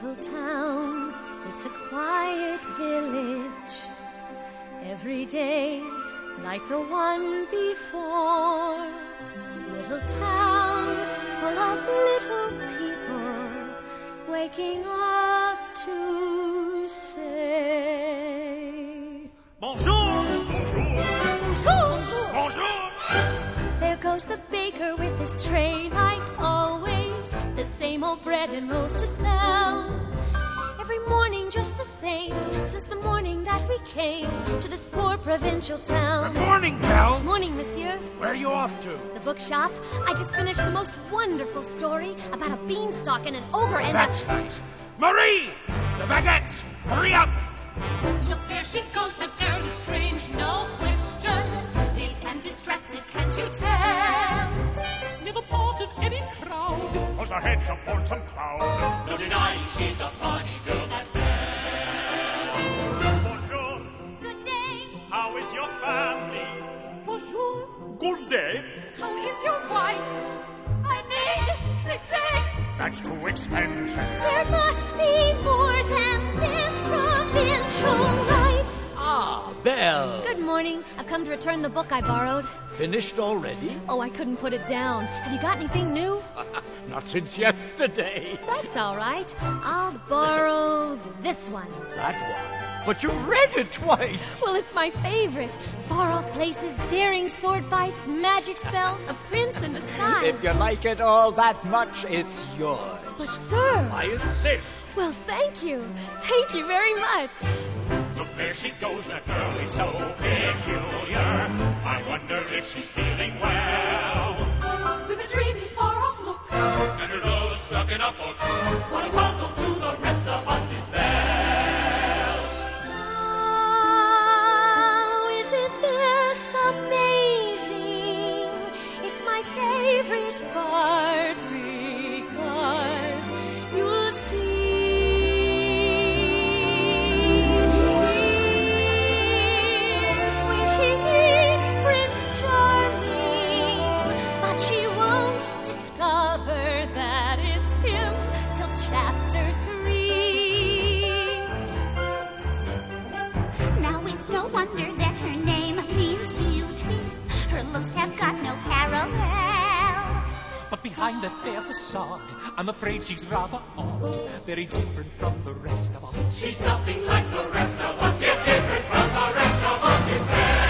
little town, it's a quiet village. Every day, like the one before. Little town full of little people waking up to say Bonjour! Bonjour! Bonjour! Bonjour! There goes the baker with his tray like always. The same old bread and rolls to sell. Every morning just the same, since the morning that we came to this poor provincial town. Good morning, Belle. Morning, monsieur. Where are you off to? The bookshop. I just finished the most wonderful story about a beanstalk and an ogre and That's nice. Marie! The baguettes! Hurry up! Look, there she goes, the girl is strange, no question. Dazed and distracted, can't you tell? Never part of any crowd. Cause her head's upon some cloud. No denying she's a funny girl, that Belle. Bonjour! Good day. How is your family? Bonjour, Good day. how is your wife? I need 6 eggs. That's too expensive. There must be more than this provincial life. Ah, Belle. Good morning. I've come to return the book I borrowed. Finished already? Oh, I couldn't put it down. Have you got anything new? Not since yesterday. That's all right. I'll borrow this one. That one. But you've read it twice. Well, it's my favorite. Far-off places, daring sword fights, magic spells, a prince in disguise. If you like it all that much, it's yours. But, sir... I insist. Well, thank you. Thank you very much. Look, there she goes. That girl is so peculiar. I wonder if she's feeling well. With a dreamy, far-off look. And her nose stuck in a book. What a puzzle to the rest of us is Belle. Oh, isn't this amazing? It's my favorite part because you'll see. Here's when she meets Prince Charming, but she won't discover that it's him till chapter 3. Now it's no wonder that her name means beauty. Her looks have got no parallel. But behind that fair facade, I'm afraid she's rather odd. Very different from the rest of us. She's nothing like the rest of us. Yes, different from the rest of us is Belle.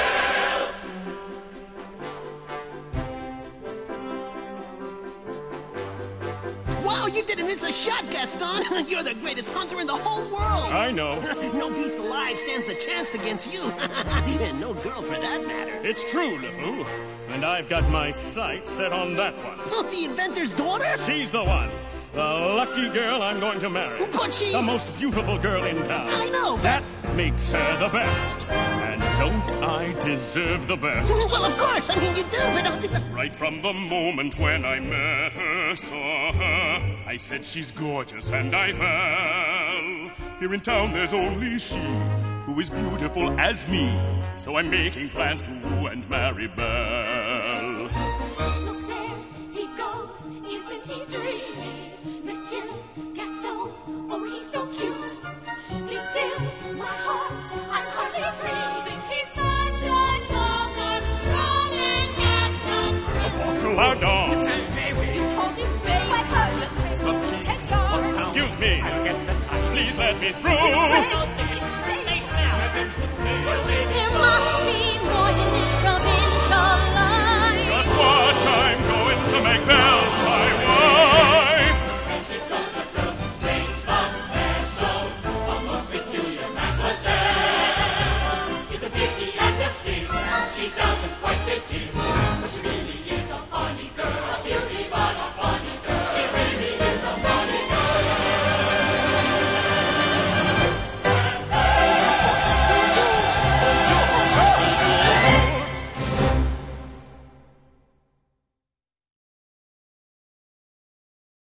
Wow, you didn't miss a shot, Gaston. You're the greatest hunter in the whole world. I know. No beast alive stands a chance against you. And no girl for that matter. It's true, LeFou. And I've got my sights set on that one. Oh, the inventor's daughter? She's the one. The lucky girl I'm going to marry. But she's... The most beautiful girl in town. I know, but... That makes her the best. And don't I deserve the best? Well, of course. I mean, you do, but... Right from the moment when I met her, saw her, I said she's gorgeous and I fell. Here in town there's only she who is beautiful as me. So I'm making plans to woo and marry Belle. Look there, he goes, isn't he dreamy? Monsieur Gaston, oh he's so cute. He's still my heart, I'm hardly breathing. He's such a tall, dark, strong and handsome prince. Pardon. Call this baby, Excuse me. Please let me through.